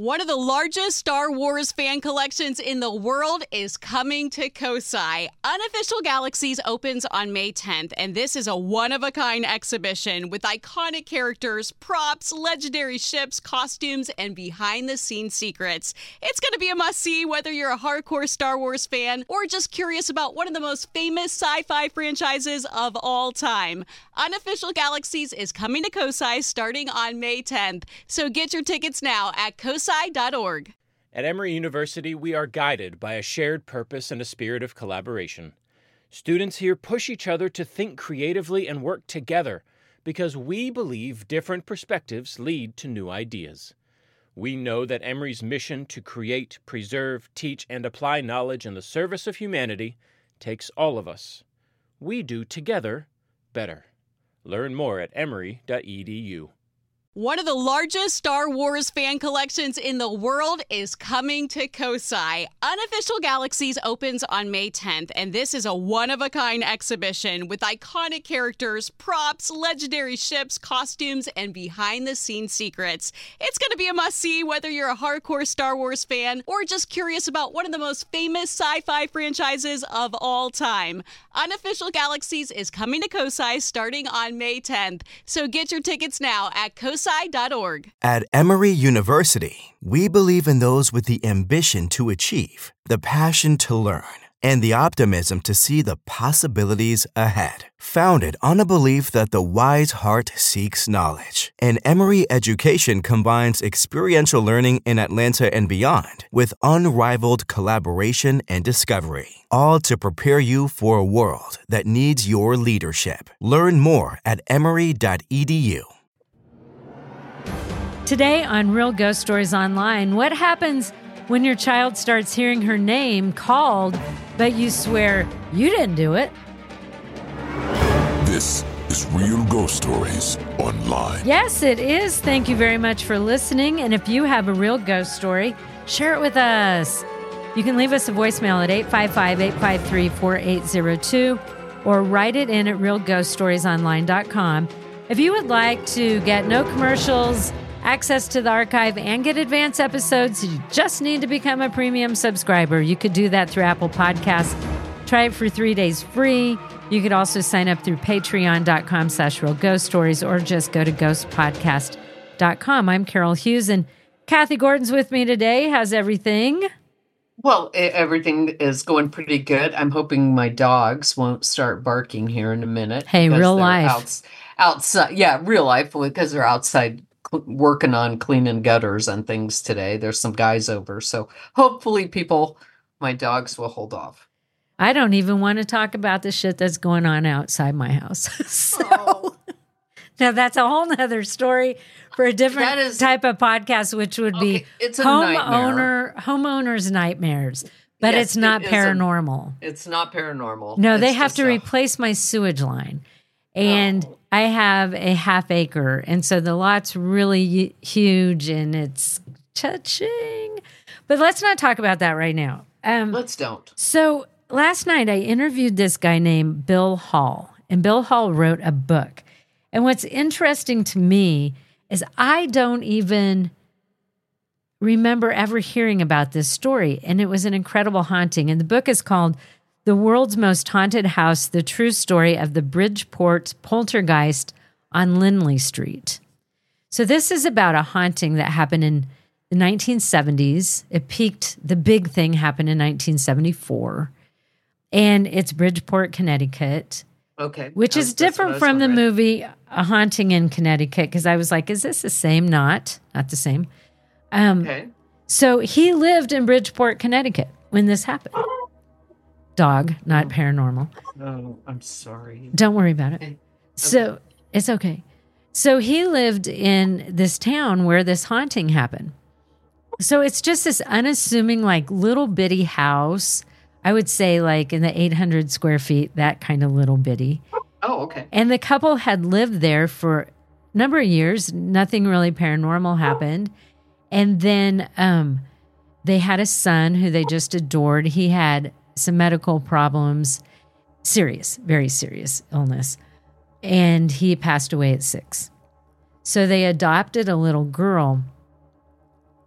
One of the largest Star Wars fan collections in the world is coming to Kosai. Unofficial Galaxies opens on May 10th, and this is a one-of-a-kind exhibition with iconic characters, props, legendary ships, costumes, and behind-the-scenes secrets. It's going to be a must-see whether you're a hardcore Star Wars fan or just curious about one of the most famous sci-fi franchises of all time. Unofficial Galaxies is coming to Kosai starting on May 10th, so get your tickets now at kosai.org. At Emory University, we are guided by a shared purpose and a spirit of collaboration. Students here push each other to think creatively and work together because we believe different perspectives lead to new ideas. We know that Emory's mission to create, preserve, teach, and apply knowledge in the service of humanity takes all of us. We do together better. Learn more at emory.edu. One of the largest Star Wars fan collections in the world is coming to Kosai. Unofficial Galaxies opens on May 10th, and this is a one-of-a-kind exhibition with iconic characters, props, legendary ships, costumes, and behind-the-scenes secrets. It's going to be a must-see whether you're a hardcore Star Wars fan or just curious about one of the most famous sci-fi franchises of all time. Unofficial Galaxies is coming to Kosai starting on May 10th, so get your tickets now at kosai.org. At Emory University, we believe in those with the ambition to achieve, the passion to learn, and the optimism to see the possibilities ahead. Founded on a belief that the wise heart seeks knowledge, and Emory education combines experiential learning in Atlanta and beyond with unrivaled collaboration and discovery, all to prepare you for a world that needs your leadership. Learn more at emory.edu. Today on Real Ghost Stories Online, what happens when your child starts hearing her name called, but you swear you didn't do it? This is Real Ghost Stories Online. Yes, it is. Thank you very much for listening. And if you have a real ghost story, share it with us. You can leave us a voicemail at 855-853-4802 or write it in at realghoststoriesonline.com. If you would like to get no commercials, access to the archive, and get advance episodes, you just need to become a premium subscriber. You could do that through Apple Podcasts. Try it for 3 days free. You could also sign up through patreon.com/realghoststories or just go to ghostpodcast.com. I'm Carol Hughes, and Kathy Gordon's with me today. How's everything? Well, everything is going pretty good. I'm hoping my dogs won't start barking here in a minute. Hey, real life. Outside, yeah, real life, because they're outside working on cleaning gutters and things today. There's some guys over, so hopefully my dogs will hold off. I don't even want to talk about the shit that's going on outside my house. Now that's a whole nother story for a different type of podcast, which would be it's a nightmare. homeowners' nightmares. But Yes, it's not it is paranormal. It's not paranormal. No, they It's have just to replace my sewage line. And I have a half acre. And so the lot's really huge and it's touching. But let's not talk about that right now. Let's don't. So last night I interviewed this guy named Bill Hall. And Bill Hall wrote a book. And what's interesting to me is I don't even remember ever hearing about this story. And it was an incredible haunting. And the book is called The World's Most Haunted House, The True Story of the Bridgeport Poltergeist on Lindley Street. So this is about a haunting that happened in the 1970s. It peaked, the big thing happened in 1974. And it's Bridgeport, Connecticut. Okay. Which is different from the movie A Haunting in Connecticut, because I was like, is this the same? Not the same. Okay. So he lived in Bridgeport, Connecticut when this happened. Dog, not paranormal. Oh, I'm sorry. Don't worry about it. Okay. So it's okay. So he lived in this town where this haunting happened. So it's just this unassuming, like little bitty house. I would say like in the 800 square feet, that kind of little bitty. Oh, okay. And the couple had lived there for a number of years. Nothing really paranormal happened. And then they had a son who they just adored. He had some medical problems, serious, very serious illness. And he passed away at 6. So they adopted a little girl.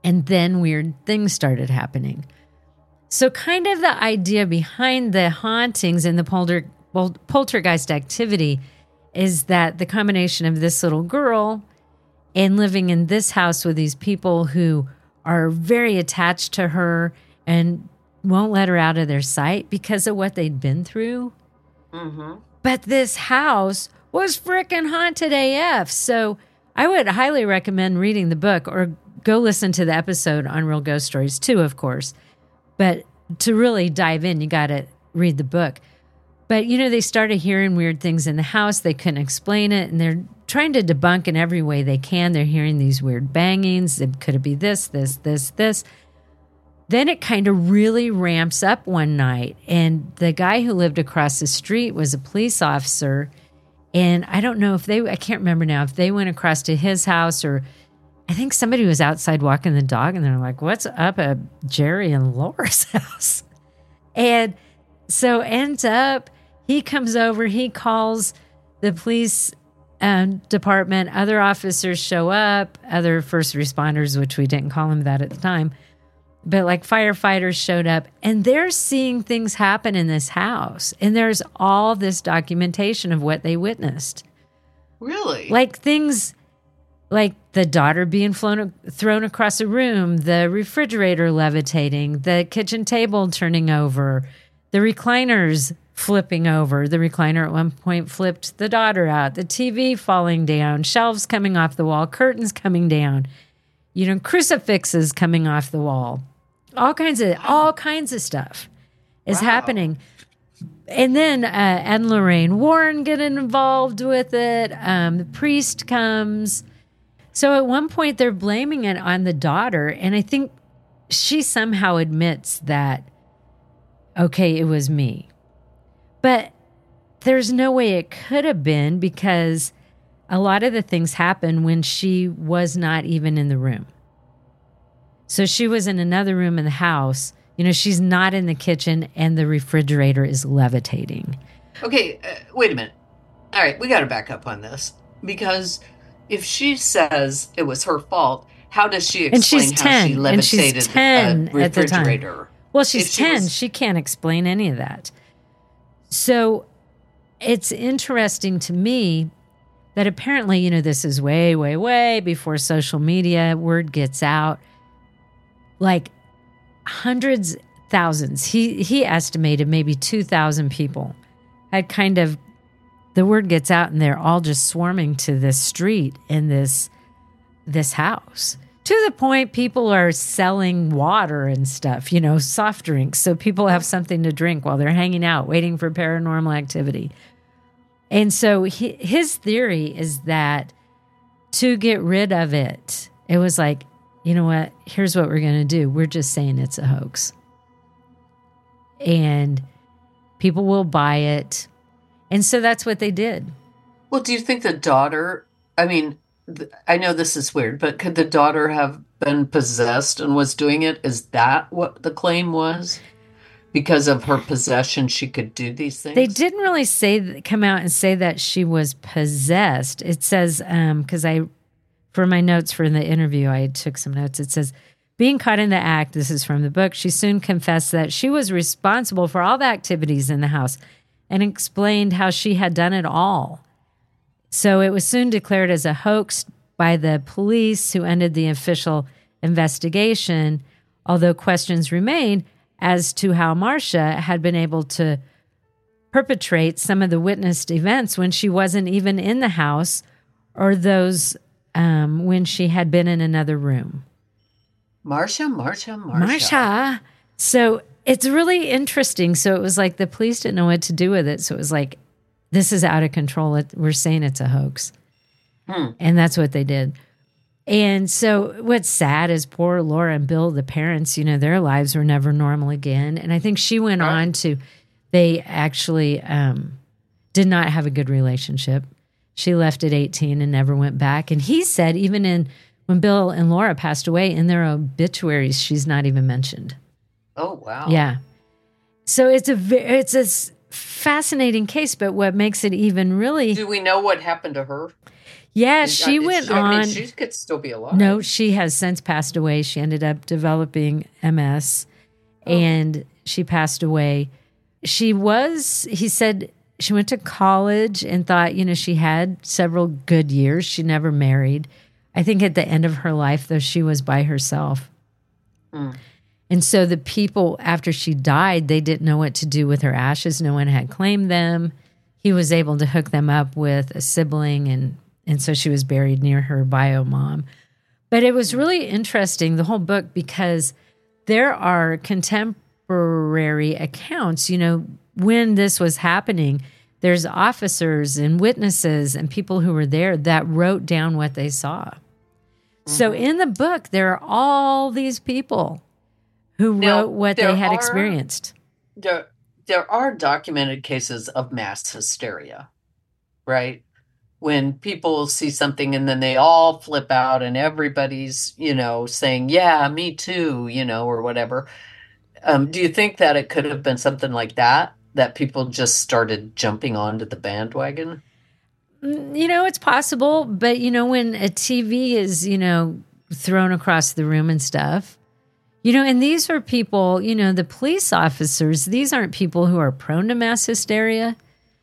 And then weird things started happening. So kind of the idea behind the hauntings and the poltergeist activity is that the combination of this little girl and living in this house with these people who are very attached to her and won't let her out of their sight because of what they'd been through. Mm-hmm. But this house was freaking haunted AF. So I would highly recommend reading the book or go listen to the episode on Real Ghost Stories too, of course. But to really dive in, you got to read the book. But, they started hearing weird things in the house. They couldn't explain it. And they're trying to debunk in every way they can. They're hearing these weird bangings. It could be this. Then it kind of really ramps up one night. And the guy who lived across the street was a police officer. And I don't know if I can't remember now, if they went across to his house or I think somebody was outside walking the dog and they're like, what's up at Jerry and Laura's house? And so ends up, he comes over, he calls the police department, other officers show up, other first responders, which we didn't call them that at the time, but like firefighters showed up and they're seeing things happen in this house. And there's all this documentation of what they witnessed. Really? Like things like the daughter being thrown across a room, the refrigerator levitating, the kitchen table turning over, the recliners flipping over. The recliner at one point flipped the daughter out, the TV falling down, shelves coming off the wall, curtains coming down, crucifixes coming off the wall. All kinds of stuff is happening. And then Ed and Lorraine Warren get involved with it. The priest comes. So at one point they're blaming it on the daughter. And I think she somehow admits that, okay, it was me. But there's no way it could have been because a lot of the things happened when she was not even in the room. So she was in another room in the house. She's not in the kitchen and the refrigerator is levitating. Okay, wait a minute. All right, we got to back up on this because if she says it was her fault, how does she explain how she levitated a refrigerator? Well, she's 10. She can't explain any of that. So it's interesting to me that apparently, this is way, way, way before social media. Word gets out. Like hundreds, thousands. He estimated maybe 2,000 people had kind of, the word gets out and they're all just swarming to this street in this house. To the point people are selling water and stuff, soft drinks. So people have something to drink while they're hanging out, waiting for paranormal activity. And so his theory is that to get rid of it, it was like, you know what? Here's what we're going to do. We're just saying it's a hoax. And people will buy it. And so that's what they did. Well, do you think the daughter, I know this is weird, but could the daughter have been possessed and was doing it? Is that what the claim was? Because of her possession, she could do these things? They didn't really come out and say that she was possessed. It says, because for my notes for the interview, I took some notes. It says, being caught in the act, this is from the book, she soon confessed that she was responsible for all the activities in the house and explained how she had done it all. So it was soon declared as a hoax by the police who ended the official investigation, although questions remain as to how Marcia had been able to perpetrate some of the witnessed events when she wasn't even in the house or those when she had been in another room. Marcia. So it's really interesting. So it was like the police didn't know what to do with it. So it was like, this is out of control. We're saying it's a hoax. And that's what they did. And so what's sad is poor Laura and Bill, the parents, their lives were never normal again. And I think she went on to, they actually did not have a good relationship. She left at 18 and never went back. And he said even when Bill and Laura passed away, in their obituaries, she's not even mentioned. Oh, wow. Yeah. So it's a fascinating case, but what makes it even really... Do we know what happened to her? Yeah, she went on. I mean, she could still be alive. No, she has since passed away. She ended up developing MS, and she passed away. He said she went to college and thought, she had several good years. She never married. I think at the end of her life, though, she was by herself. And so the people, after she died, they didn't know what to do with her ashes. No one had claimed them. He was able to hook them up with a sibling, and so she was buried near her bio mom. But it was really interesting, the whole book, because there are contemporary accounts, when this was happening. There's officers and witnesses and people who were there that wrote down what they saw. So in the book, there are all these people who wrote what they had experienced. There are documented cases of mass hysteria, right? When people see something and then they all flip out and everybody's, saying, yeah, me too, or whatever. Do you think that it could have been something like that people just started jumping onto the bandwagon? It's possible. But, when a TV is, thrown across the room and stuff, and these are people, the police officers, these aren't people who are prone to mass hysteria.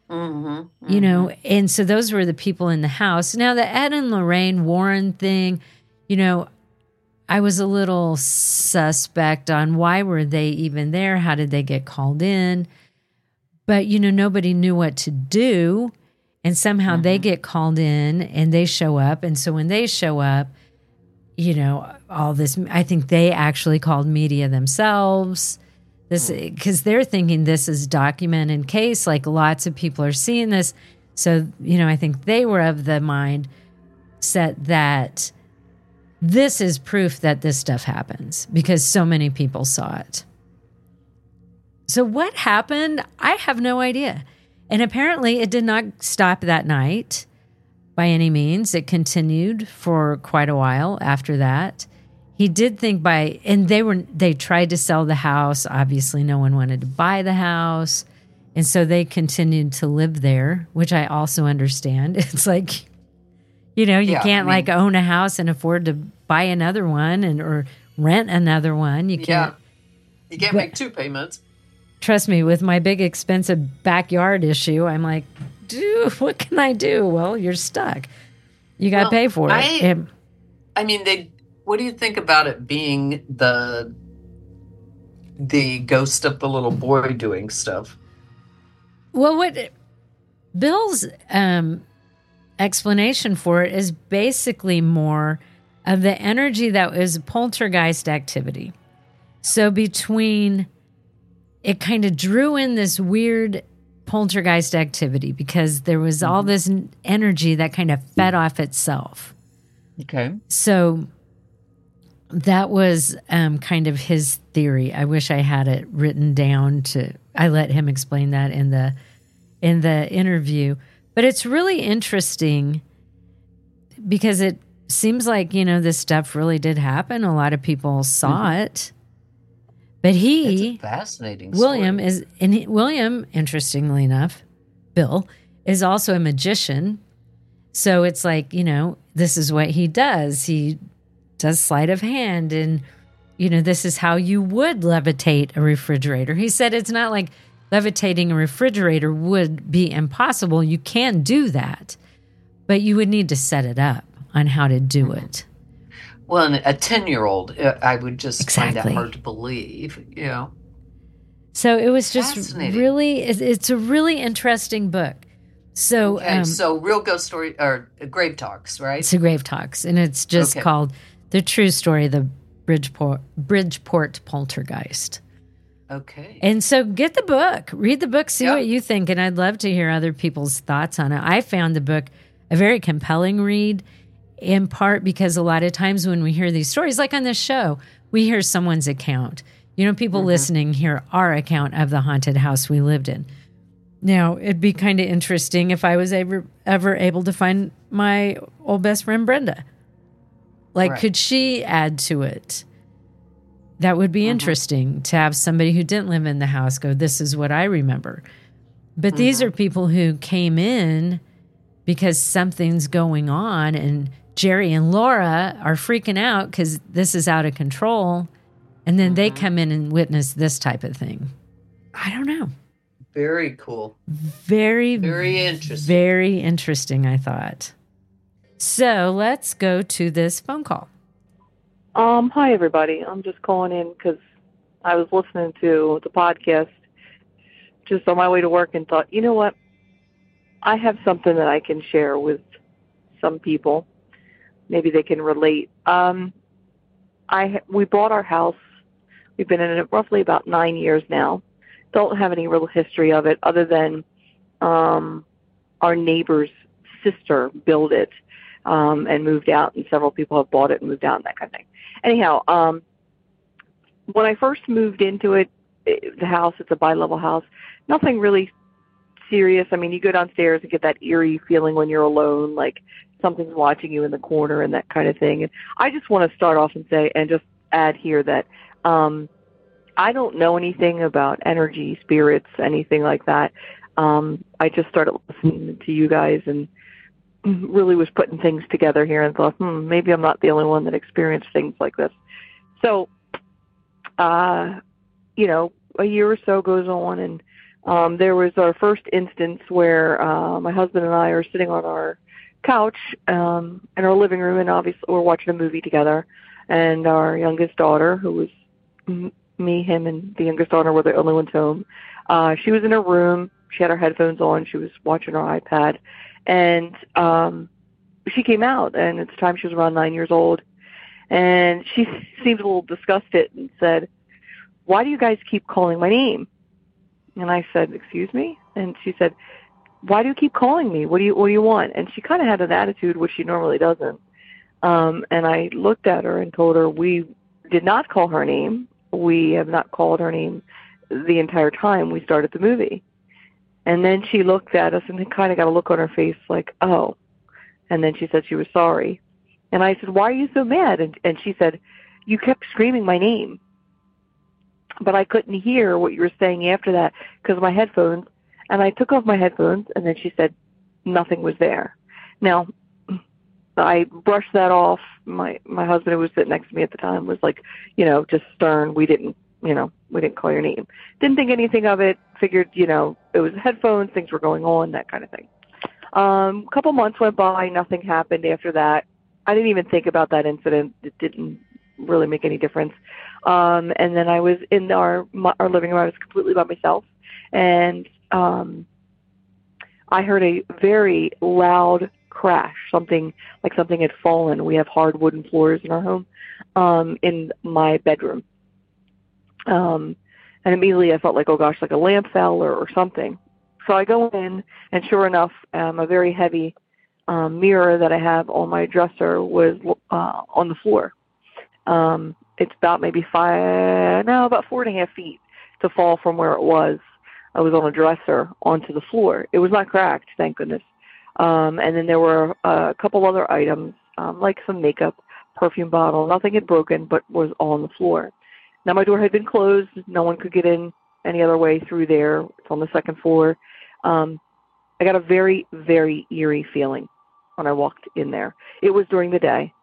And so those were the people in the house. Now, the Ed and Lorraine Warren thing, I was a little suspect on why were they even there? How did they get called in? But, nobody knew what to do. And somehow they get called in and they show up. And so when they show up, all this, I think they actually called media themselves. Because they're thinking this is documented case, like lots of people are seeing this. So, I think they were of the mindset that this is proof that this stuff happens because so many people saw it. So what happened? I have no idea. And apparently it did not stop that night by any means. It continued for quite a while after that. He did think they tried to sell the house. Obviously, no one wanted to buy the house. And so they continued to live there, which I also understand. It's like, you can't own a house and afford to buy another one or rent another one. You can't. You can't make two payments. Trust me, with my big expensive backyard issue, I'm like, dude, what can I do? Well, you're stuck. You got to pay for it. What do you think about it being the ghost of the little boy doing stuff? Well, what Bill's explanation for it is basically more of the energy that was poltergeist activity. So it kind of drew in this weird poltergeist activity because there was all this energy that kind of fed off itself. Okay. So that was kind of his theory. I wish I had it written down. I let him explain that in the interview. But it's really interesting because it seems like, this stuff really did happen. A lot of people saw it. But it's a fascinating story. William, interestingly enough, Bill, is also a magician. So it's like, this is what he does. He does sleight of hand, and this is how you would levitate a refrigerator. He said it's not like levitating a refrigerator would be impossible. You can do that, but you would need to set it up on how to do it. Well, and a 10-year-old, I would just find that hard to believe, So it was just really, it's a really interesting book. So, so Real Ghost Story, or Grave Talks, right? It's a Grave Talks, and it's just called The True Story of the Bridgeport Poltergeist. Okay. And so get the book, read the book, see what you think, and I'd love to hear other people's thoughts on it. I found the book a very compelling read, in part because a lot of times when we hear these stories, like on this show, we hear someone's account. People listening hear our account of the haunted house we lived in. Now, it'd be kind of interesting if I was ever able to find my old best friend, Brenda. Could she add to it? That would be interesting to have somebody who didn't live in the house go, this is what I remember. But these are people who came in because something's going on, and Jerry and Laura are freaking out because this is out of control. And then they come in and witness this type of thing. I don't know. Very cool. Very interesting. Very interesting, I thought. So let's go to this phone call. Hi, everybody. I'm just calling in because I was listening to the podcast just on my way to work and thought, you know what? I have something that I can share with some people. Maybe they can relate. We bought our house. We've been in it roughly about 9 years now. Don't have any real history of it other than our neighbor's sister built it and moved out, and several people have bought it and moved out and that kind of thing. Anyhow, when I first moved into it, the house, it's a bi-level house, nothing really serious. I mean, you go downstairs and get that eerie feeling when you're alone, like something's watching you in the corner and that kind of thing. And I just want to start off and say, and just add here that I don't know anything about energy, spirits, anything like that. I just started listening to you guys and really was putting things together here and thought, maybe I'm not the only one that experienced things like this. So, a year or so goes on, and there was our first instance where my husband and I are sitting on our couch in our living room, and obviously we're watching a movie together, and our youngest daughter, who was me, him, and the youngest daughter were the only ones home. She was in her room. She had her headphones on. She was watching her iPad, and she came out, and at the time she was around 9 years old, and she seemed a little disgusted and said, "Why do you guys keep calling my name?" And I said, "Excuse me?" And she said, "Why do you keep calling me? What do you want?" And she kind of had an attitude, which she normally doesn't. And I looked at her and told her we did not call her name. We have not called her name the entire time we started the movie. And then she looked at us and kind of got a look on her face like, oh. And then she said she was sorry. And I said, "Why are you so mad?" And she said, "You kept screaming my name, but I couldn't hear what you were saying after that because of my headphones." And I took off my headphones, and then she said nothing was there. Now, I brushed that off. My husband, who was sitting next to me at the time, was like, just stern. We didn't call your name. Didn't think anything of it. Figured, it was headphones, things were going on, that kind of thing. A couple months went by, nothing happened after that. I didn't even think about that incident. It didn't really make any difference. And then I was in our living room. I was completely by myself, and I heard a very loud crash, something had fallen. We have hard wooden floors in our home, in my bedroom. And immediately I felt like, oh gosh, like a lamp fell or something. So I go in, and sure enough, a very heavy mirror that I have on my dresser was on the floor. It's about maybe 4.5 feet to fall from where it was. I was on a dresser onto the floor. It was not cracked, thank goodness. And then there were a couple other items, like some makeup, perfume bottle. Nothing had broken, but was on the floor. Now, my door had been closed. No one could get in any other way through there. It's on the second floor. I got a very, very eerie feeling when I walked in there. It was during the day.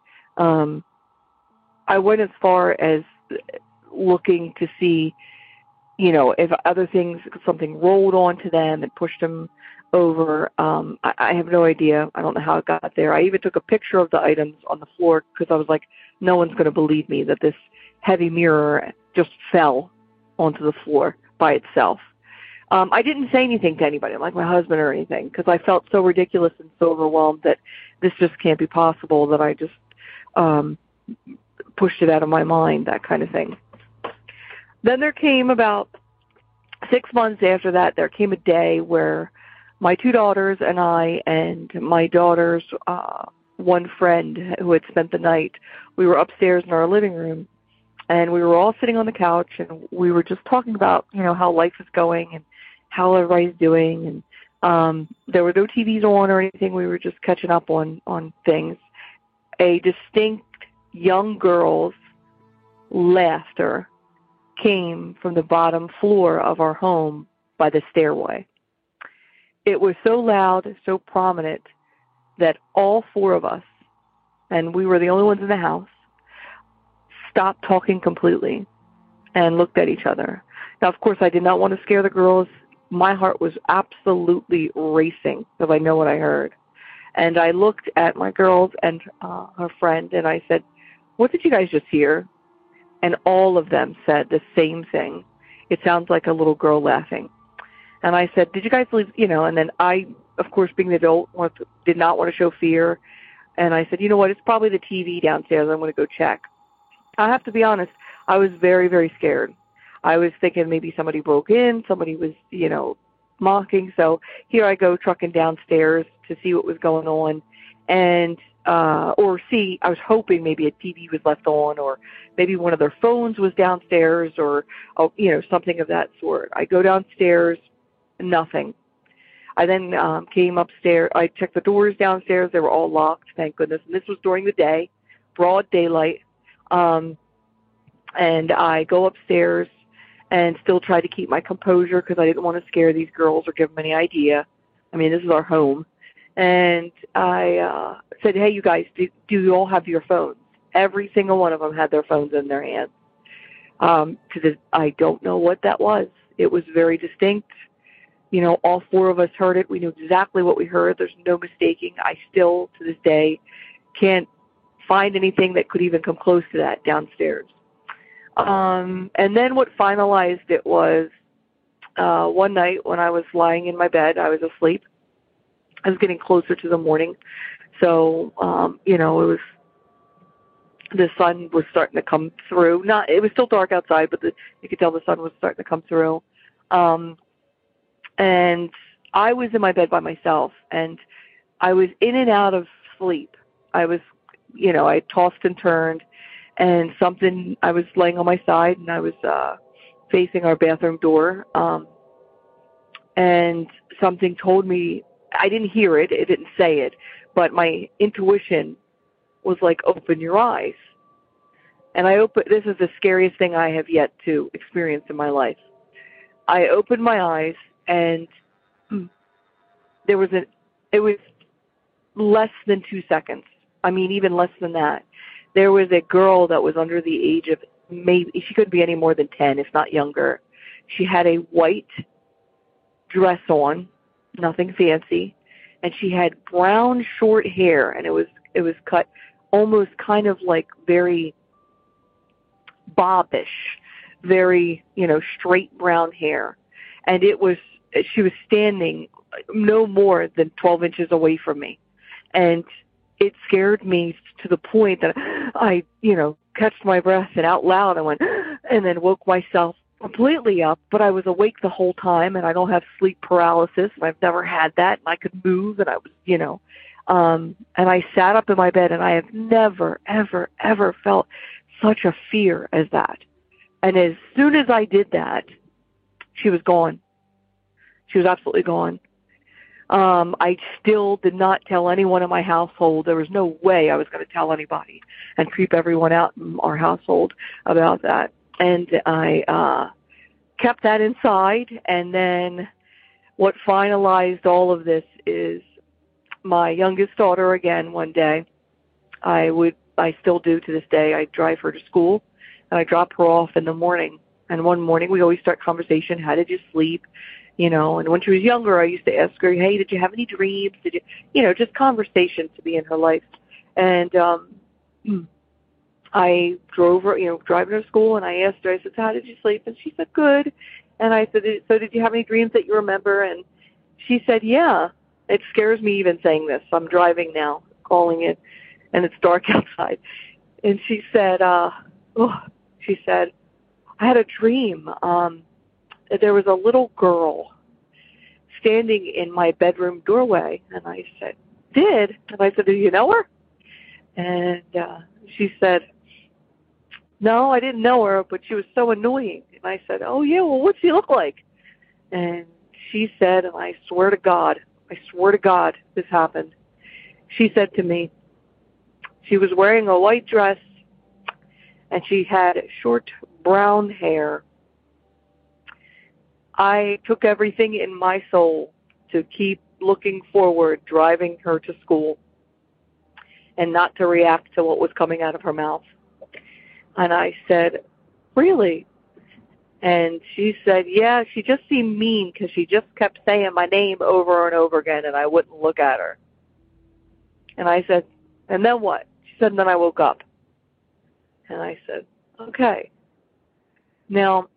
I went as far as looking to see, if other things, something rolled onto them and pushed them over. I have no idea. I don't know how it got there. I even took a picture of the items on the floor because I was like, no one's going to believe me that this heavy mirror just fell onto the floor by itself. I didn't say anything to anybody, like my husband or anything, because I felt so ridiculous and so overwhelmed that this just can't be possible, that I just pushed it out of my mind, that kind of thing. Then there came about 6 months after that, there came a day where my two daughters and I and my daughter's one friend who had spent the night, we were upstairs in our living room, and we were all sitting on the couch, and we were just talking about, how life is going and how everybody's doing. And there were no TVs on or anything. We were just catching up on things. A distinct young girl's laughter came from the bottom floor of our home by the stairway. It was so loud, so prominent, that all four of us, and we were the only ones in the house, stopped talking completely and looked at each other. Now, of course, I did not want to scare the girls. My heart was absolutely racing because I know what I heard. And I looked at my girls and her friend, and I said, "What did you guys just hear?" And all of them said the same thing. "It sounds like a little girl laughing." And I said, "Did you guys leave?" And then I, of course, being the adult, did not want to show fear. And I said, "You know what? It's probably the TV downstairs. I'm going to go check." I have to be honest. I was very, very scared. I was thinking maybe somebody broke in, somebody was, mocking. So here I go trucking downstairs to see what was going on. And, I was hoping maybe a TV was left on, or maybe one of their phones was downstairs, or, something of that sort. I go downstairs, nothing. I then came upstairs. I checked the doors downstairs. They were all locked, thank goodness. And this was during the day, broad daylight. And I go upstairs and still try to keep my composure because I didn't want to scare these girls or give them any idea. I mean, this is our home. And I said, "Hey, you guys, do you all have your phones?" Every single one of them had their phones in their hands. I don't know what that was. It was very distinct. All four of us heard it. We knew exactly what we heard. There's no mistaking. I still, to this day, can't find anything that could even come close to that downstairs. And then what finalized it was one night when I was lying in my bed. I was asleep. I was getting closer to the morning. So, the sun was starting to come through. It was still dark outside, but you could tell the sun was starting to come through. And I was in my bed by myself, and I was in and out of sleep. I was, I tossed and turned, and I was laying on my side, and I was facing our bathroom door, and something told me, I didn't hear it, it didn't say it, but my intuition was like, "Open your eyes." And this is the scariest thing I have yet to experience in my life. I opened my eyes, and it was less than 2 seconds. I mean, even less than that. There was a girl that was under the age of she couldn't be any more than 10, if not younger. She had a white dress on, nothing fancy, and she had brown short hair, and it was cut almost kind of like very bobbish, very, straight brown hair. And she was standing no more than 12 inches away from me. And it scared me to the point that I, catched my breath and out loud I went, and then woke myself completely up. But I was awake the whole time, and I don't have sleep paralysis, and I've never had that. And I could move, and I was, and I sat up in my bed, and I have never, ever, ever felt such a fear as that. And as soon as I did that, she was gone. She was absolutely gone. I still did not tell anyone in my household. There was no way I was going to tell anybody and creep everyone out in our household about that. And I kept that inside. And then what finalized all of this is my youngest daughter again one day. I still do to this day. I drive her to school, and I drop her off in the morning. And one morning we always start conversation. How did you sleep? And when she was younger, I used to ask her, "Hey, did you have any dreams? Did you, just conversation to be in her life." And I drove her, driving her to school, and I asked her, I said, "How did you sleep?" And she said, "Good." And I said, "So did you have any dreams that you remember?" And she said, "Yeah." It scares me even saying this. I'm driving now, calling it, and it's dark outside. And she said, "I had a dream. There was a little girl standing in my bedroom doorway." And I said, "Did?" And I said, "Do you know her?" And she said, "No, I didn't know her, but she was so annoying." And I said, "Oh, yeah, well, what'd she look like?" And she said, and I swear to God, this happened. She said to me, she was wearing a white dress, and she had short brown hair. I took everything in my soul to keep looking forward, driving her to school. and not to react to what was coming out of her mouth. And I said, really? And she said, yeah, she just seemed mean because she just kept saying my name over and over again, and I wouldn't look at her. And I said, and then what? She said, and then I woke up. And I said, okay. Now,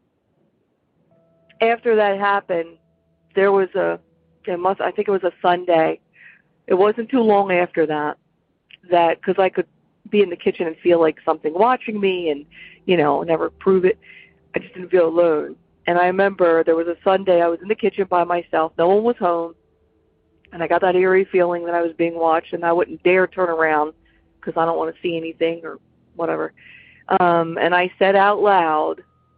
after that happened, there was I think it was a Sunday. It wasn't too long after that, because I could be in the kitchen and feel like something watching me and, never prove it. I just didn't feel alone. And I remember there was a Sunday I was in the kitchen by myself. No one was home. And I got that eerie feeling that I was being watched, and I wouldn't dare turn around because I don't want to see anything or whatever. And I said out loud,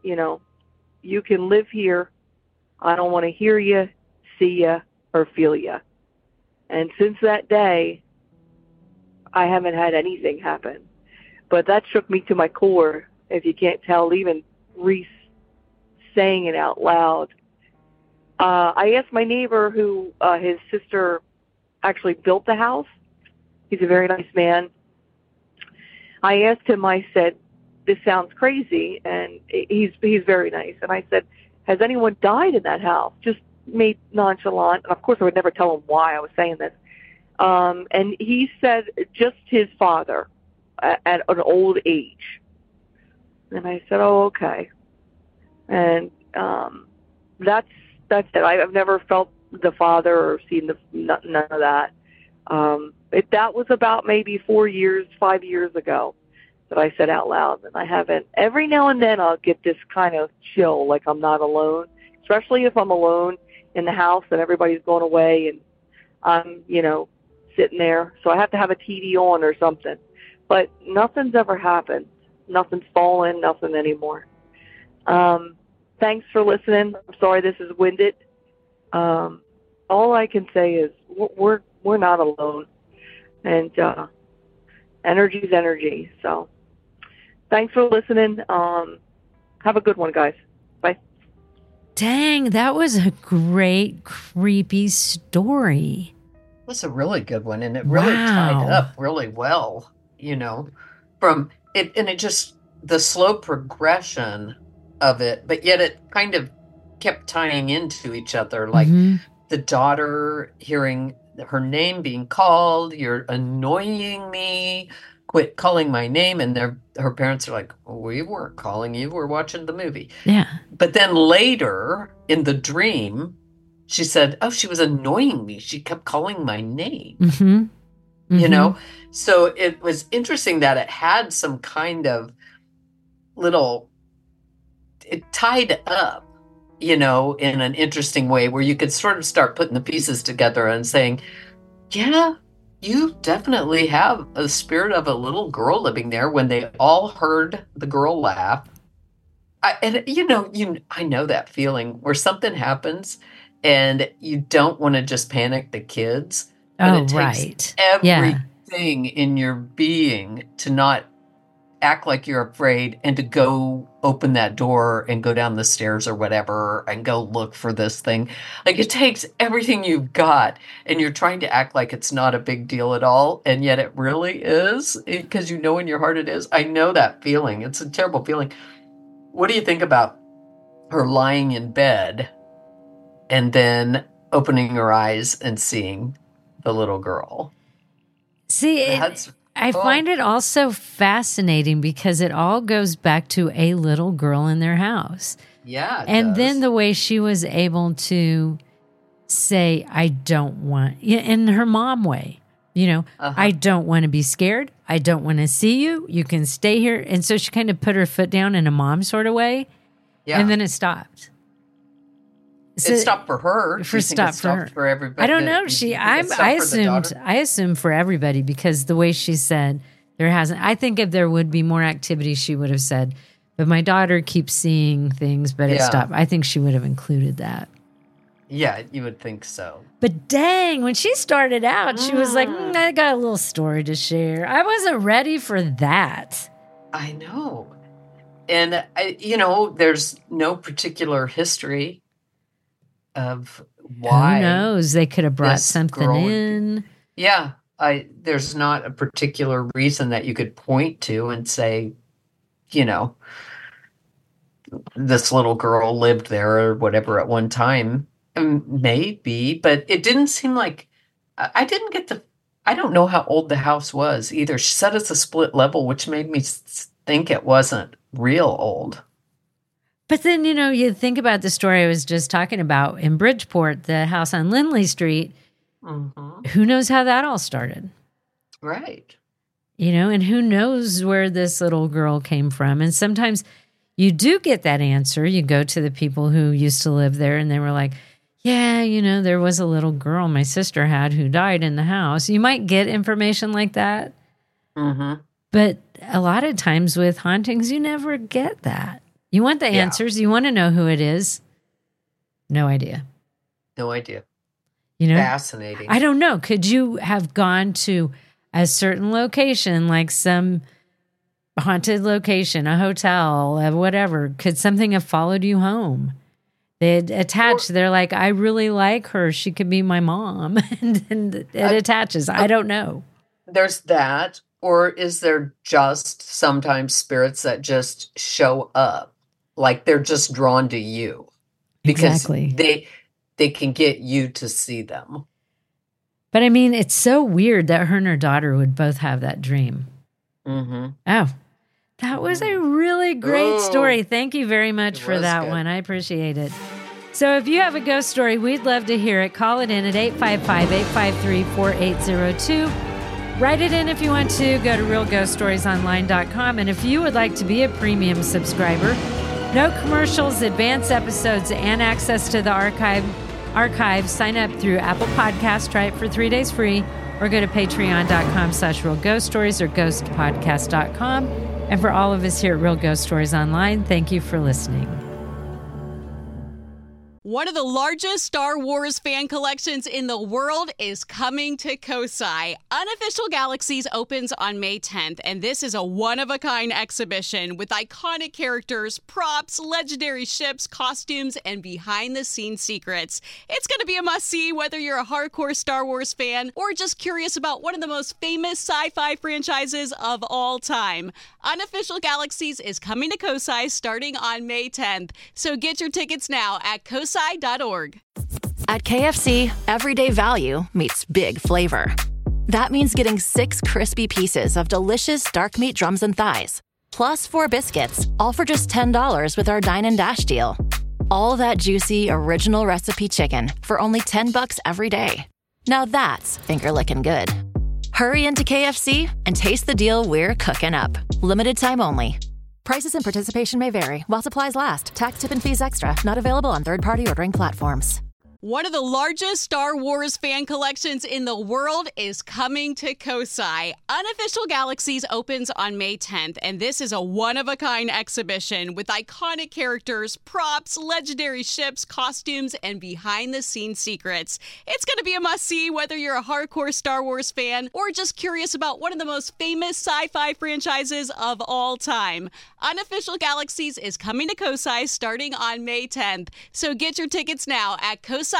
you can live here. I don't want to hear you, see you, or feel you. And since that day, I haven't had anything happen. But that shook me to my core, if you can't tell, even Reese saying it out loud. I asked my neighbor who his sister actually built the house. He's a very nice man. I asked him, I said, this sounds crazy, and he's very nice. And I said, has anyone died in that house? Just made nonchalant. And of course, I would never tell him why I was saying this. And he said just his father at an old age. And I said, oh, okay. And that's it. I've never felt the father or seen none of that. That was about maybe 5 years ago that I said out loud, and I haven't. Every now and then I'll get this kind of chill, like I'm not alone, especially if I'm alone in the house and everybody's going away and I'm, sitting there. So I have to have a TV on or something. But nothing's ever happened. Nothing's fallen, nothing anymore. Thanks for listening. I'm sorry this is winded. All I can say is we're not alone, and energy's energy. So thanks for listening. Have a good one, guys. Bye. Dang, that was a great, creepy story. That's a really good one, and it really tied up really well, from it, and it just, the slow progression of it, but yet it kind of kept tying into each other, like the daughter hearing her name being called, you're annoying me, quit calling my name, and her parents are like, we weren't calling you, we're watching the movie. Yeah. But then later in the dream, she said, oh, she was annoying me, she kept calling my name. So it was interesting that it had some kind of it tied up, in an interesting way where you could sort of start putting the pieces together and saying, yeah, you definitely have a spirit of a little girl living there, when they all heard the girl laugh. I know that feeling where something happens and you don't want to just panic the kids, but it takes everything in your being to not act like you're afraid and to go open that door and go down the stairs or whatever and go look for this thing. Like, it takes everything you've got, and you're trying to act like it's not a big deal at all, and yet it really is, because in your heart it is. I know that feeling. It's a terrible feeling. What do you think about her lying in bed and then opening her eyes and seeing the little girl? See, I find it also fascinating because it all goes back to a little girl in their house. Yeah. And then the way she was able to say, I don't want, in her mom way, I don't want to be scared. I don't want to see you. You can stay here. And so she kind of put her foot down in a mom sort of way. Yeah. And then it stopped. So it stopped for her. Stopped for her. For everybody. I don't know. I assumed for everybody, because the way she said there hasn't. I think if there would be more activity, she would have said, but my daughter keeps seeing things, but it stopped. I think she would have included that. Yeah, you would think so. But dang, when she started out, she was like, I got a little story to share. I wasn't ready for that. I know. And there's no particular history of why. Who knows? They could have brought something in. Yeah. there's not a particular reason that you could point to and say, you know, this little girl lived there or whatever at one time. Maybe, but it didn't seem like I didn't get I don't know how old the house was either. She said it's a split level, which made me think it wasn't real old. But then, you think about the story I was just talking about in Bridgeport, the house on Lindley Street. Mm-hmm. Who knows how that all started? Right. And who knows where this little girl came from. And sometimes you do get that answer. You go to the people who used to live there and they were like, yeah, there was a little girl my sister had who died in the house. You might get information like that. Mm-hmm. But a lot of times with hauntings, you never get that. You want the answers. You want to know who it is. No idea. No idea. Fascinating. I don't know. Could you have gone to a certain location, like some haunted location, a hotel, whatever? Could something have followed you home? They'd attach. They're like, I really like her. She could be my mom. and it attaches. I don't know. There's that. Or is there just sometimes spirits that just show up? Like they're just drawn to you. Because they can get you to see them. But I mean, it's so weird that her and her daughter would both have that dream. Mm-hmm. Oh, that was a really great story. Thank you very much for that one. I appreciate it. So if you have a ghost story, we'd love to hear it. Call it in at 855-853-4802. Write it in if you want to. Go to realghoststoriesonline.com. And if you would like to be a premium subscriber, no commercials, advanced episodes, and access to the archive, sign up through Apple Podcasts. Try it for 3 days free. Or go to patreon.com/realghoststories or ghostpodcast.com. And for all of us here at Real Ghost Stories Online, thank you for listening. One of the largest Star Wars fan collections in the world is coming to Kosai. Unofficial Galaxies opens on May 10th, and this is a one-of-a-kind exhibition with iconic characters, props, legendary ships, costumes, and behind-the-scenes secrets. It's going to be a must-see whether you're a hardcore Star Wars fan or just curious about one of the most famous sci-fi franchises of all time. Unofficial Galaxies is coming to Kosai starting on May 10th, so get your tickets now at kosai.org. At KFC, everyday value meets big flavor. That means getting 6 crispy pieces of delicious dark meat drums and thighs, plus 4 biscuits, all for just $10 with our Dine and Dash deal. All that juicy, original recipe chicken for only $10 every day. Now that's finger-licking good. Hurry into KFC and taste the deal we're cooking up. Limited time only. Prices and participation may vary while supplies last. Tax, tip, and fees extra. Not available on third-party ordering platforms. One of the largest Star Wars fan collections in the world is coming to Kosai. Unofficial Galaxies opens on May 10th, and this is a one-of-a-kind exhibition with iconic characters, props, legendary ships, costumes, and behind-the-scenes secrets. It's going to be a must-see whether you're a hardcore Star Wars fan or just curious about one of the most famous sci-fi franchises of all time. Unofficial Galaxies is coming to Kosai starting on May 10th, so get your tickets now at kosai.org.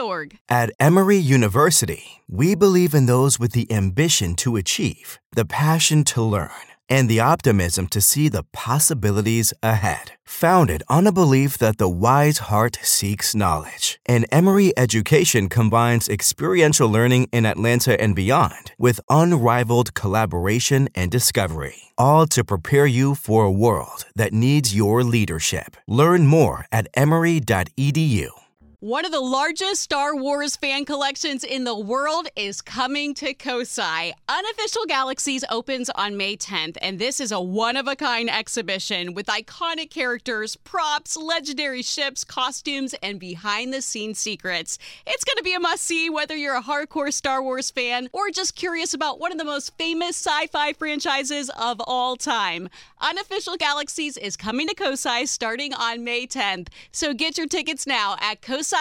At Emory University, we believe in those with the ambition to achieve, the passion to learn, and the optimism to see the possibilities ahead. Founded on a belief that the wise heart seeks knowledge, and Emory education combines experiential learning in Atlanta and beyond with unrivaled collaboration and discovery, all to prepare you for a world that needs your leadership. Learn more at emory.edu. One of the largest Star Wars fan collections in the world is coming to Kosai. Unofficial Galaxies opens on May 10th, and this is a one-of-a-kind exhibition with iconic characters, props, legendary ships, costumes, and behind-the-scenes secrets. It's going to be a must-see whether you're a hardcore Star Wars fan or just curious about one of the most famous sci-fi franchises of all time. Unofficial Galaxies is coming to Kosai starting on May 10th, so get your tickets now at kosai.org.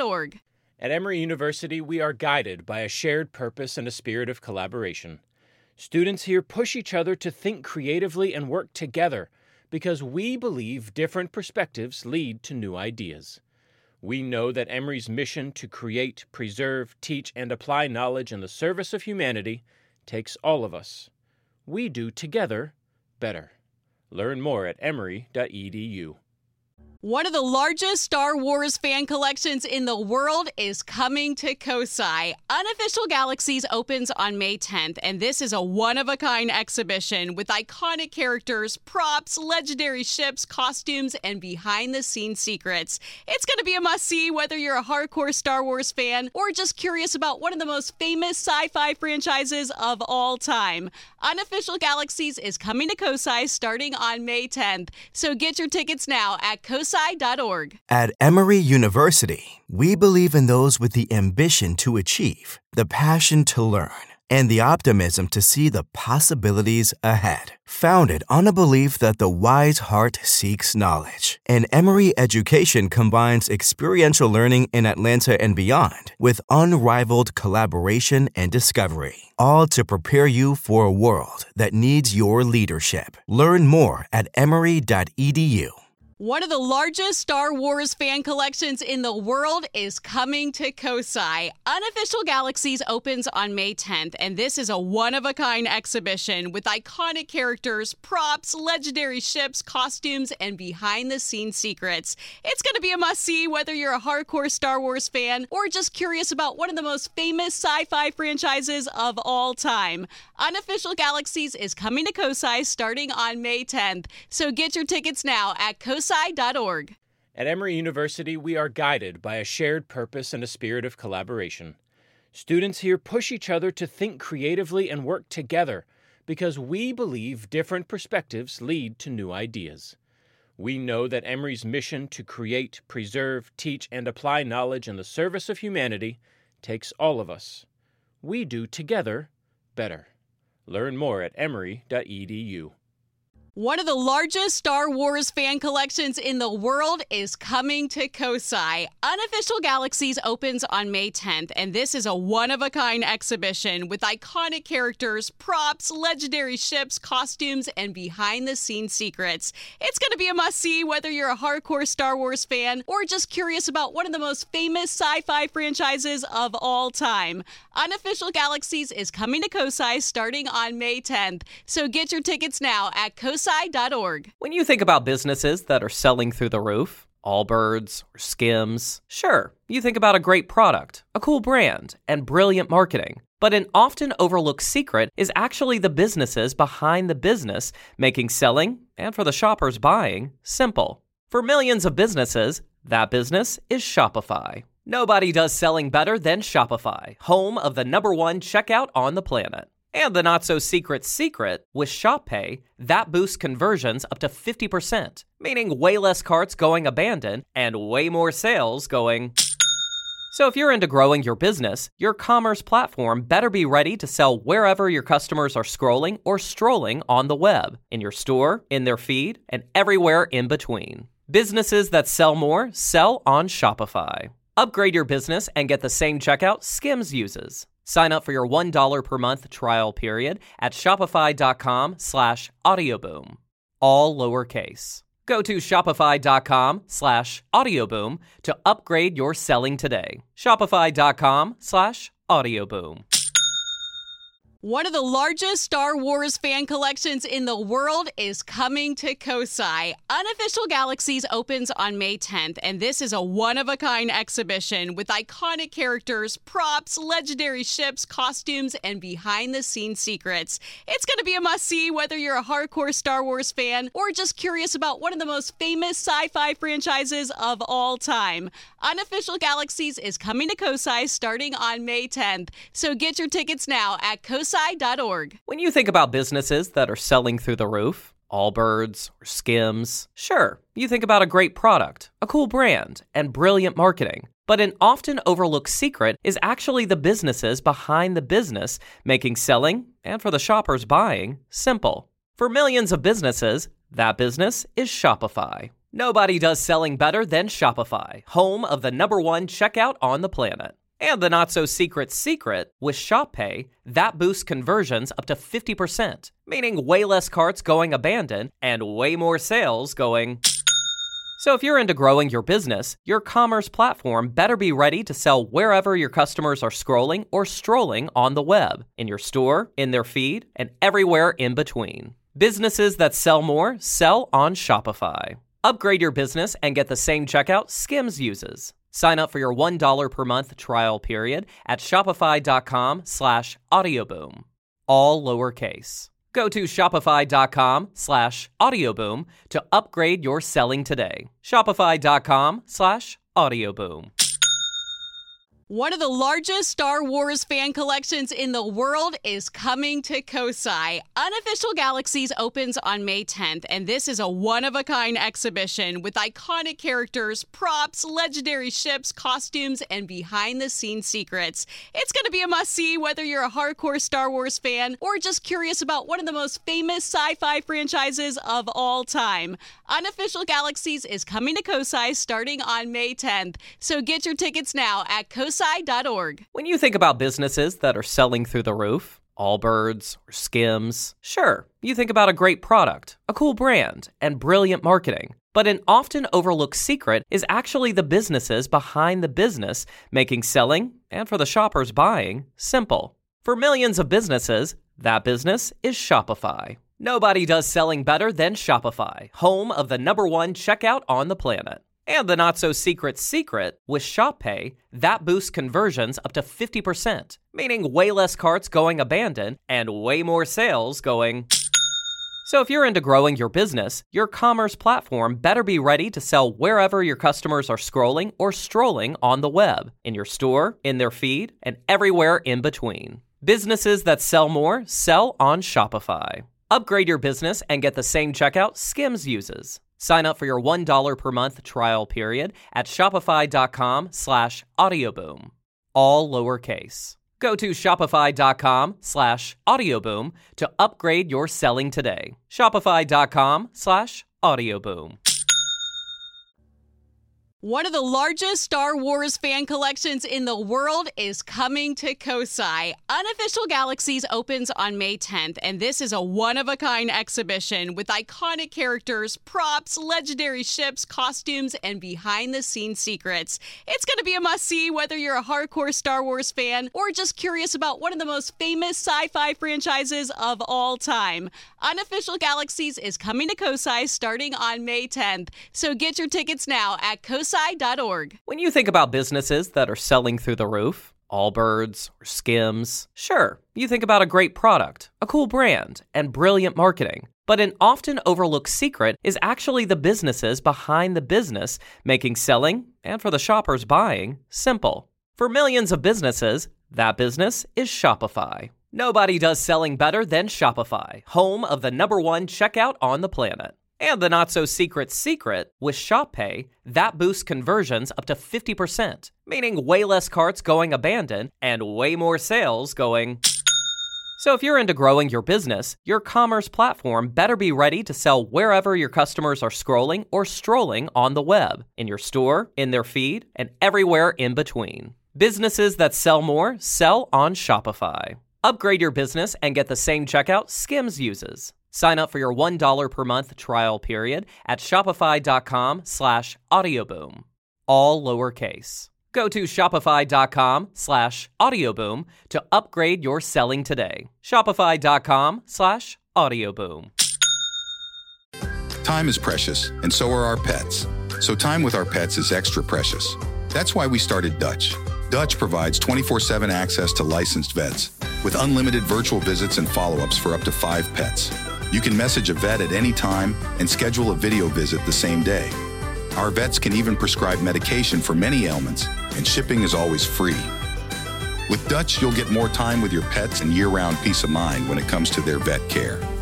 At Emory University, we are guided by a shared purpose and a spirit of collaboration. Students here push each other to think creatively and work together because we believe different perspectives lead to new ideas. We know that Emory's mission to create, preserve, teach, and apply knowledge in the service of humanity takes all of us. We do together better. Learn more at emory.edu. One of the largest Star Wars fan collections in the world is coming to COSI. Unofficial Galaxies opens on May 10th, and this is a one-of-a-kind exhibition with iconic characters, props, legendary ships, costumes, and behind-the-scenes secrets. It's going to be a must-see whether you're a hardcore Star Wars fan or just curious about one of the most famous sci-fi franchises of all time. Unofficial Galaxies is coming to COSI starting on May 10th, so get your tickets now at COSI.org. At Emory University, we believe in those with the ambition to achieve, the passion to learn, and the optimism to see the possibilities ahead. Founded on a belief that the wise heart seeks knowledge, and Emory education combines experiential learning in Atlanta and beyond with unrivaled collaboration and discovery, all to prepare you for a world that needs your leadership. Learn more at emory.edu. One of the largest Star Wars fan collections in the world is coming to COSI. Unofficial Galaxies opens on May 10th, and this is a one-of-a-kind exhibition with iconic characters, props, legendary ships, costumes, and behind-the-scenes secrets. It's going to be a must-see whether you're a hardcore Star Wars fan or just curious about one of the most famous sci-fi franchises of all time. Unofficial Galaxies is coming to COSI starting on May 10th, so get your tickets now at COSI.org. At Emory University, we are guided by a shared purpose and a spirit of collaboration. Students here push each other to think creatively and work together because we believe different perspectives lead to new ideas. We know that Emory's mission to create, preserve, teach, and apply knowledge in the service of humanity takes all of us. We do together better. Learn more at emory.edu. One of the largest Star Wars fan collections in the world is coming to COSI. Unofficial Galaxies opens on May 10th, and this is a one-of-a-kind exhibition with iconic characters, props, legendary ships, costumes, and behind-the-scenes secrets. It's going to be a must-see whether you're a hardcore Star Wars fan or just curious about one of the most famous sci-fi franchises of all time. Unofficial Galaxies is coming to COSI starting on May 10th, so get your tickets now at COSI.org. When you think about businesses that are selling through the roof, Allbirds or Skims, sure, you think about a great product, a cool brand, and brilliant marketing. But an often overlooked secret is actually the businesses behind the business, making selling, and for the shoppers buying, simple. For millions of businesses, that business is Shopify. Nobody does selling better than Shopify, home of the #1 checkout on the planet. And the not-so-secret secret, with Shop Pay, that boosts conversions up to 50%, meaning way less carts going abandoned and way more sales going. So if you're into growing your business, your commerce platform better be ready to sell wherever your customers are scrolling or strolling on the web, in your store, in their feed, and everywhere in between. Businesses that sell more sell on Shopify. Upgrade your business and get the same checkout Skims uses. Sign up for your $1 per month trial period at shopify.com/audioboom. All lowercase. Go to shopify.com/audioboom to upgrade your selling today. Shopify.com/audioboom. One of the largest Star Wars fan collections in the world is coming to COSI. Unofficial Galaxies opens on May 10th, and this is a one-of-a-kind exhibition with iconic characters, props, legendary ships, costumes, and behind-the-scenes secrets. It's going to be a must-see whether you're a hardcore Star Wars fan or just curious about one of the most famous sci-fi franchises of all time. Unofficial Galaxies is coming to COSI starting on May 10th, so get your tickets now at COSI.org. When you think about businesses that are selling through the roof, Allbirds or Skims, sure, you think about a great product, a cool brand, and brilliant marketing. But an often overlooked secret is actually the businesses behind the business, making selling, and for the shoppers buying, simple. For millions of businesses, that business is Shopify. Nobody does selling better than Shopify, home of the #1 checkout on the planet. And the not-so-secret secret, with Shop Pay, that boosts conversions up to 50%, meaning way less carts going abandoned and way more sales going. So if you're into growing your business, your commerce platform better be ready to sell wherever your customers are scrolling or strolling on the web, in your store, in their feed, and everywhere in between. Businesses that sell more sell on Shopify. Upgrade your business and get the same checkout Skims uses. Sign up for your $1 per month trial period at shopify.com/audioboom. All lowercase. Go to shopify.com/audioboom to upgrade your selling today. Shopify.com/audioboom. One of the largest Star Wars fan collections in the world is coming to Kosai. Unofficial Galaxies opens on May 10th, and this is a one-of-a-kind exhibition with iconic characters, props, legendary ships, costumes, and behind-the-scenes secrets. It's going to be a must-see whether you're a hardcore Star Wars fan or just curious about one of the most famous sci-fi franchises of all time. Unofficial Galaxies is coming to Kosai starting on May 10th, so get your tickets now at kosai.org. When you think about businesses that are selling through the roof, Allbirds or Skims, sure, you think about a great product, a cool brand, and brilliant marketing. But an often overlooked secret is actually the businesses behind the business, making selling, and for the shoppers buying, simple. For millions of businesses, that business is Shopify. Nobody does selling better than Shopify, home of the #1 checkout on the planet. And the not-so-secret secret, with Shop Pay, that boosts conversions up to 50%, meaning way less carts going abandoned and way more sales going. So if you're into growing your business, your commerce platform better be ready to sell wherever your customers are scrolling or strolling on the web, in your store, in their feed, and everywhere in between. Businesses that sell more sell on Shopify. Upgrade your business and get the same checkout Skims uses. Sign up for your $1 per month trial period at shopify.com/audioboom. All lowercase. Go to shopify.com/audioboom to upgrade your selling today. Shopify.com/audioboom. One of the largest Star Wars fan collections in the world is coming to Kosai. Unofficial Galaxies opens on May 10th, and this is a one-of-a-kind exhibition with iconic characters, props, legendary ships, costumes, and behind-the-scenes secrets. It's going to be a must-see whether you're a hardcore Star Wars fan or just curious about one of the most famous sci-fi franchises of all time. Unofficial Galaxies is coming to Kosai starting on May 10th, so get your tickets now at kosai.org. When you think about businesses that are selling through the roof, Allbirds or Skims, sure, you think about a great product, a cool brand, and brilliant marketing. But an often overlooked secret is actually the businesses behind the business, making selling, and for the shoppers buying, simple. For millions of businesses, that business is Shopify. Nobody does selling better than Shopify, home of the #1 checkout on the planet. And the not-so-secret secret, with Shop Pay, that boosts conversions up to 50%, meaning way less carts going abandoned and way more sales going. So if you're into growing your business, your commerce platform better be ready to sell wherever your customers are scrolling or strolling on the web, in your store, in their feed, and everywhere in between. Businesses that sell more sell on Shopify. Upgrade your business and get the same checkout Skims uses. Sign up for your $1 per month trial period at shopify.com/audioboom. All lowercase. Go to shopify.com/audioboom to upgrade your selling today. Shopify.com/audioboom. Time is precious, and so are our pets. So time with our pets is extra precious. That's why we started Dutch. Dutch provides 24/7 access to licensed vets with unlimited virtual visits and follow-ups for up to 5 pets. You can message a vet at any time and schedule a video visit the same day. Our vets can even prescribe medication for many ailments, and shipping is always free. With Dutch, you'll get more time with your pets and year-round peace of mind when it comes to their vet care.